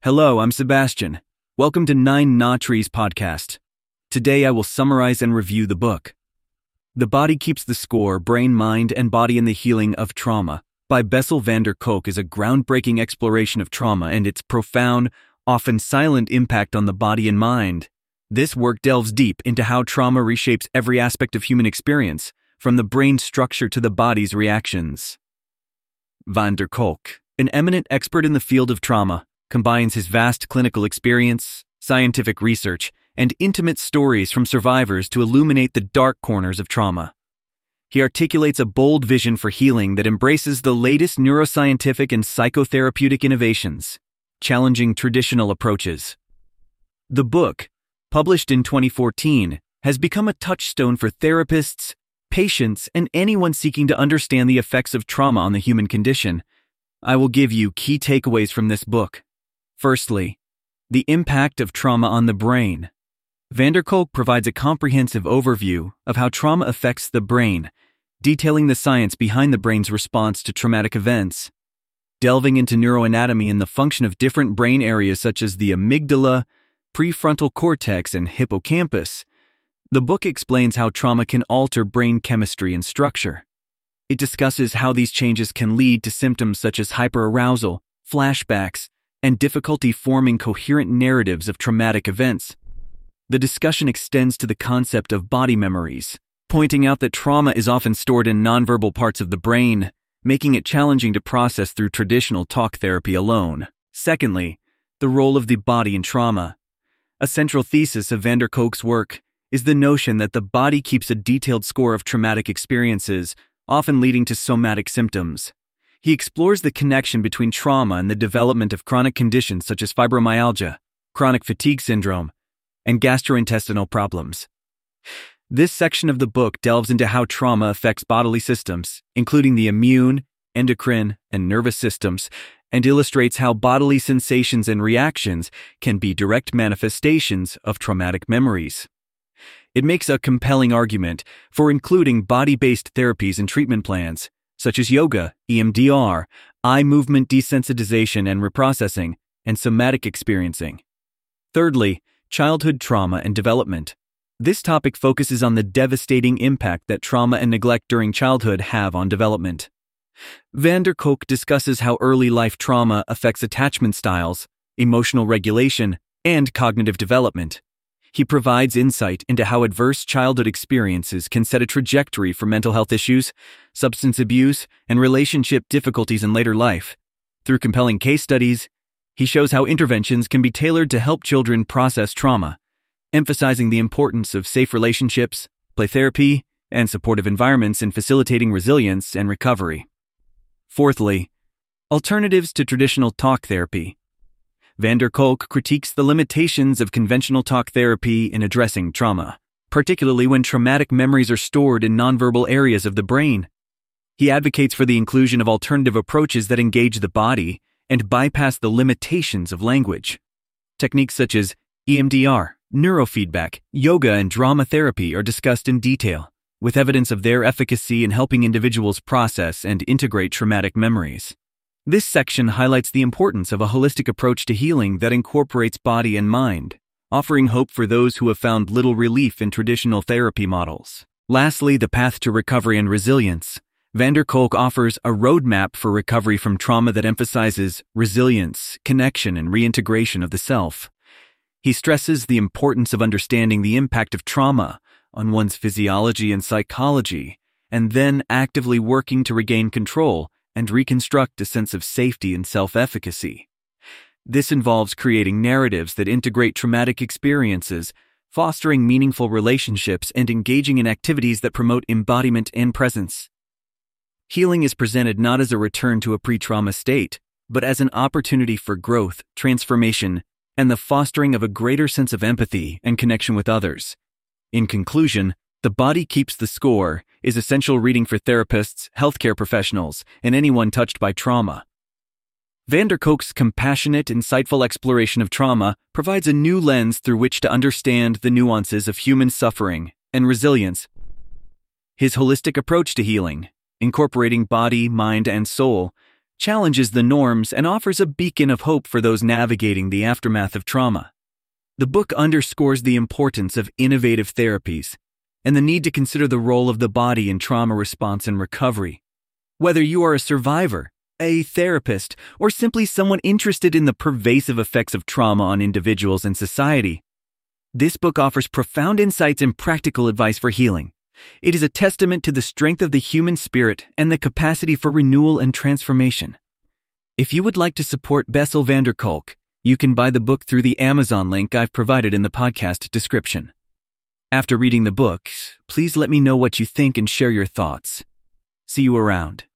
Hello, I'm Sebastian. Welcome to Nine Trees podcast. Today I will summarize and review the book. The Body Keeps the Score, Brain, Mind, and Body in the Healing of Trauma by Bessel van der Kolk is a groundbreaking exploration of trauma and its profound, often silent impact on the body and mind. This work delves deep into how trauma reshapes every aspect of human experience, from the brain structure to the body's reactions. Van der Kolk, an eminent expert in the field of trauma, combines his vast clinical experience, scientific research, and intimate stories from survivors to illuminate the dark corners of trauma. He articulates a bold vision for healing that embraces the latest neuroscientific and psychotherapeutic innovations, challenging traditional approaches. The book, published in 2014, has become a touchstone for therapists, patients, and anyone seeking to understand the effects of trauma on the human condition. I will give you key takeaways from this book. Firstly, the impact of trauma on the brain. Van der Kolk provides a comprehensive overview of how trauma affects the brain, detailing the science behind the brain's response to traumatic events. Delving into neuroanatomy and the function of different brain areas such as the amygdala, prefrontal cortex, and hippocampus, the book explains how trauma can alter brain chemistry and structure. It discusses how these changes can lead to symptoms such as hyperarousal, flashbacks, and difficulty forming coherent narratives of traumatic events. The discussion extends to the concept of body memories, pointing out that trauma is often stored in nonverbal parts of the brain, making it challenging to process through traditional talk therapy alone. Secondly, the role of the body in trauma. A central thesis of van der Kolk's work is the notion that the body keeps a detailed score of traumatic experiences, often leading to somatic symptoms. He explores the connection between trauma and the development of chronic conditions such as fibromyalgia, chronic fatigue syndrome, and gastrointestinal problems. This section of the book delves into how trauma affects bodily systems, including the immune, endocrine, and nervous systems, and illustrates how bodily sensations and reactions can be direct manifestations of traumatic memories. It makes a compelling argument for including body-based therapies and treatment plans, such as yoga, EMDR, eye movement desensitization and reprocessing, and somatic experiencing. Thirdly, childhood trauma and development. This topic focuses on the devastating impact that trauma and neglect during childhood have on development. Van der Kolk discusses how early life trauma affects attachment styles, emotional regulation, and cognitive development. He provides insight into how adverse childhood experiences can set a trajectory for mental health issues, substance abuse, and relationship difficulties in later life. Through compelling case studies, he shows how interventions can be tailored to help children process trauma, emphasizing the importance of safe relationships, play therapy, and supportive environments in facilitating resilience and recovery. Fourthly, alternatives to traditional talk therapy. Van der Kolk critiques the limitations of conventional talk therapy in addressing trauma, particularly when traumatic memories are stored in nonverbal areas of the brain. He advocates for the inclusion of alternative approaches that engage the body and bypass the limitations of language. Techniques such as EMDR, neurofeedback, yoga, and drama therapy are discussed in detail, with evidence of their efficacy in helping individuals process and integrate traumatic memories. This section highlights the importance of a holistic approach to healing that incorporates body and mind, offering hope for those who have found little relief in traditional therapy models. Lastly, the path to recovery and resilience. Van der Kolk offers a roadmap for recovery from trauma that emphasizes resilience, connection, and reintegration of the self. He stresses the importance of understanding the impact of trauma on one's physiology and psychology, and then actively working to regain control and reconstruct a sense of safety and self-efficacy. This involves creating narratives that integrate traumatic experiences, fostering meaningful relationships, and engaging in activities that promote embodiment and presence. Healing is presented not as a return to a pre-trauma state, but as an opportunity for growth, transformation, and the fostering of a greater sense of empathy and connection with others. In conclusion, The Body Keeps the Score is essential reading for therapists, healthcare professionals, and anyone touched by trauma. Van der Kolk's compassionate, insightful exploration of trauma provides a new lens through which to understand the nuances of human suffering and resilience. His holistic approach to healing, incorporating body, mind, and soul, challenges the norms, and offers a beacon of hope for those navigating the aftermath of trauma. The book underscores the importance of innovative therapies and the need to consider the role of the body in trauma response and recovery. Whether you are a survivor, a therapist, or simply someone interested in the pervasive effects of trauma on individuals and society, this book offers profound insights and practical advice for healing. It is a testament to the strength of the human spirit and the capacity for renewal and transformation. If you would like to support Bessel van der Kolk, you can buy the book through the Amazon link I've provided in the podcast description. After reading the book, please let me know what you think and share your thoughts. See you around.